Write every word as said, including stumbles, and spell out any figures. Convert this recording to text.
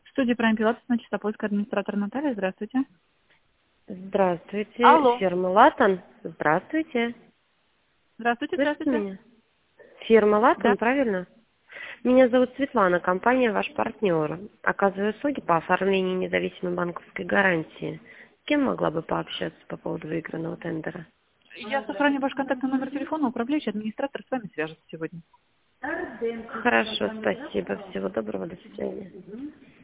Студия Prime Pilates, на Чистопольская, администратор Наталья. Здравствуйте. Здравствуйте, Алло. фирма Латан. Здравствуйте. Здравствуйте, Слышите здравствуйте. меня? Фирма Да. Латан, правильно? Меня зовут Светлана, компания ваш партнер. Оказываю услуги по оформлению независимой банковской гарантии. С кем могла бы пообщаться по поводу выигранного тендера? Я сохраню ваш контактный номер телефона, управляющий администратор с вами свяжется сегодня. Хорошо, спасибо. Всего доброго, до свидания.